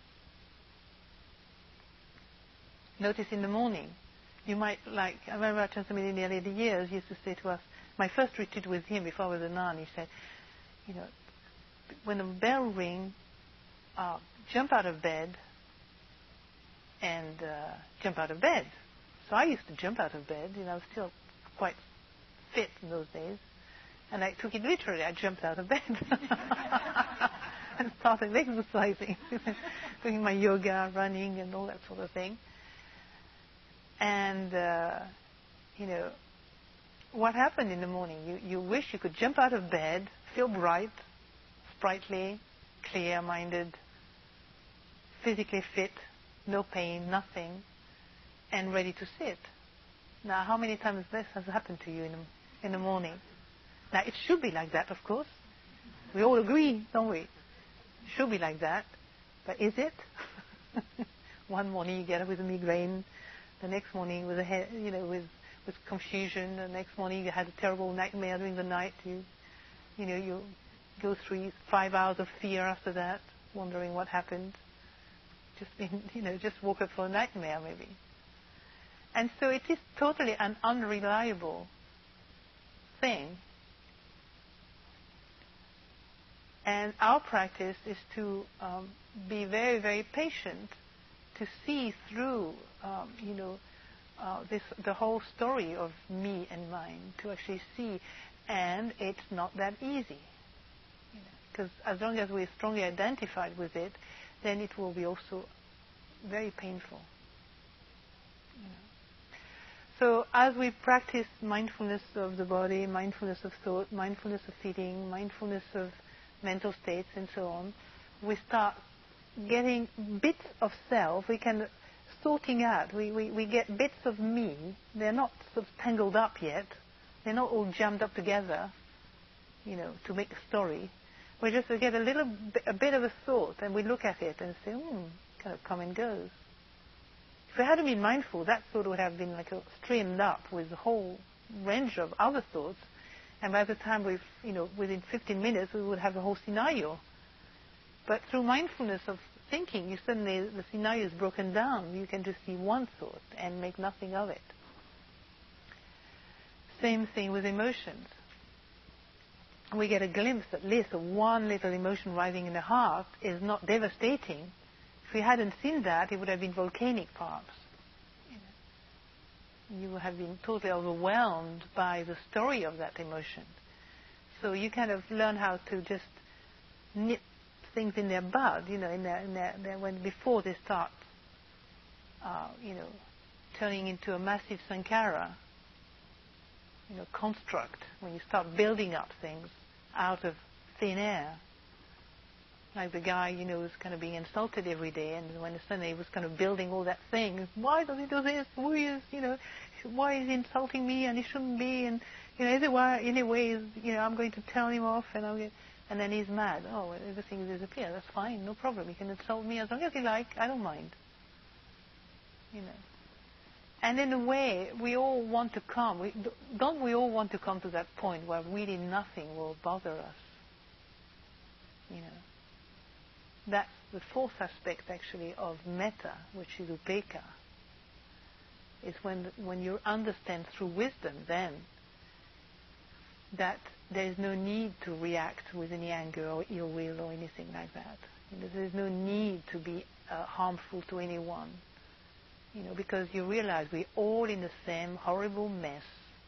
Notice in the morning, you might like. I remember Ajahn Sumedho in the early years used to say to us. My first retreat with him, before I was a nun, he said, you know, when the bell rings, uh, jump out of bed and uh, jump out of bed. So I used to jump out of bed. You know, I was still quite fit in those days. And I took it literally. I jumped out of bed and started exercising, doing my yoga, running, and all that sort of thing. And, uh, you know, what happened in the morning? You, you wish you could jump out of bed, feel bright, sprightly, clear-minded, physically fit, no pain, nothing, and ready to sit. Now, how many times this has happened to you in the, in the morning? Now, it should be like that, of course. We all agree, don't we? It should be like that. But is it? One morning you get up with a migraine. The next morning with a head, you know, with with confusion. The next morning you had a terrible nightmare during the night. You, you know, you go through five hours of fear after that, wondering what happened. Just been, you know, just woke up for a nightmare maybe. And so it is totally an unreliable thing. And our practice is to um, be very, very patient, to see through, um, you know, uh, this the whole story of me and mine, to actually see. And it's not that easy, because you know, as long as we're strongly identified with it, then it will be also very painful. You know. So as we practice mindfulness of the body, mindfulness of thought, mindfulness of feeling, mindfulness of mental states and so on, we start getting bits of self. We can sorting out. We, we, we get bits of me. They're not sort of tangled up yet. They're not all jammed up together, you know, to make a story. We just get a little bit, a bit of a thought, and we look at it and say, hmm, kind of come and goes. If we hadn't been mindful, that thought would have been like a, streamed up with a whole range of other thoughts, and by the time we've, you know, within fifteen minutes, we would have a whole scenario. But through mindfulness of thinking, you suddenly, the scenario is broken down. You can just see one thought and make nothing of it. Same thing with emotions. We get a glimpse at least of one little emotion rising in the heart is not devastating. If we hadn't seen that, it would have been volcanic perhaps. You know, you would have been totally overwhelmed by the story of that emotion. So you kind of learn how to just nip things in their bud, you know, in their, in their, their when before they start, uh, you know, turning into a massive sankhara, you know, construct. When you start building up things out of thin air, like the guy, you know, was kind of being insulted every day, and when suddenly he was kind of building all that thing, why does he do this? Who is, you know, why is he insulting me? And he shouldn't be. And you know, anyway, anyway, you know, I'm going to tell him off, and I'll get. And then he's mad. Oh, well, everything disappears. That's fine, no problem. He can insult me as long as he likes. I don't mind. You know. And in a way, we all want to come. We, don't we all want to come to that point where really nothing will bother us? You know. That's the fourth aspect, actually, of metta, which is upekkha. It's when when you understand through wisdom, then, that there is no need to react with any anger or ill will or anything like that. You know, there is no need to be uh, harmful to anyone. You know, because you realize we're all in the same horrible mess,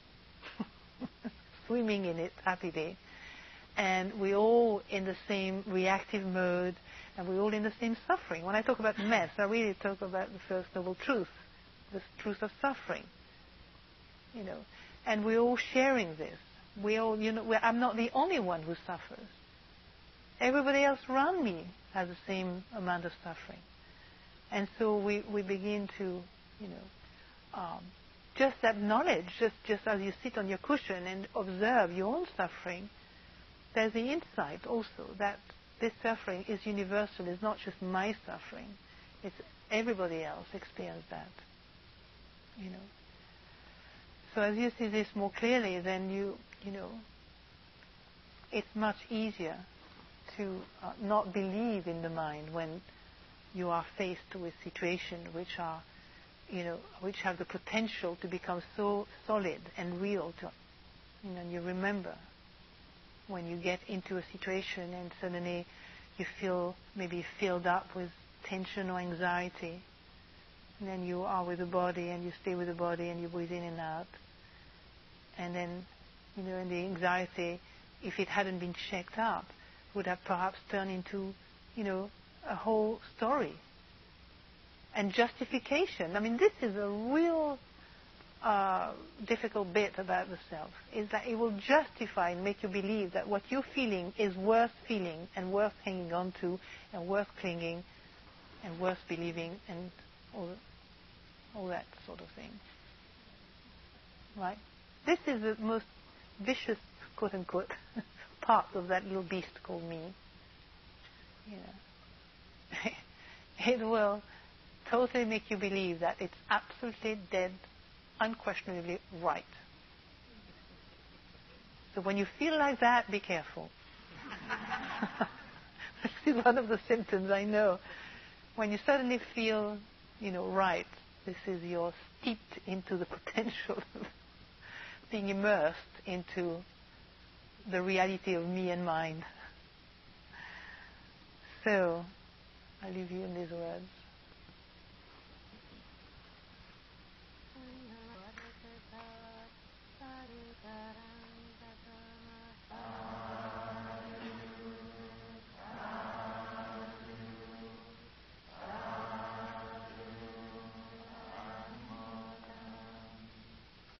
swimming in it happily, and we're all in the same reactive mode, and we're all in the same suffering. When I talk about mess, I really talk about the First Noble Truth, the truth of suffering. You know, and we're all sharing this. We all, you know, we're, I'm not the only one who suffers. Everybody else around me has the same amount of suffering. And so we, we begin to, you know, um, just acknowledge, just, just as you sit on your cushion and observe your own suffering, there's the insight also that this suffering is universal. It's not just my suffering. It's everybody else experiences that. You know. So as you see this more clearly, then you, you know, it's much easier to uh, not believe in the mind when you are faced with situations which are, you know, which have the potential to become so solid and real. To, you know, and you remember when you get into a situation and suddenly you feel maybe filled up with tension or anxiety, and then you are with the body and you stay with the body and you breathe in and out, and then, you know, and the anxiety, if it hadn't been checked out, would have perhaps turned into, you know, a whole story and justification. I mean, this is a real uh, difficult bit about the self, is that it will justify and make you believe that what you're feeling is worth feeling and worth hanging on to and worth clinging and worth believing and all, all that sort of thing. Right? This is the most vicious, quote-unquote, part of that little beast called me. You know. It will totally make you believe that it's absolutely dead, unquestionably right. So when you feel like that, be careful. This is one of the symptoms, I know. When you suddenly feel, you know, right, this is you're steeped into the potential of being immersed into the reality of me and mine. So, I leave you in these words.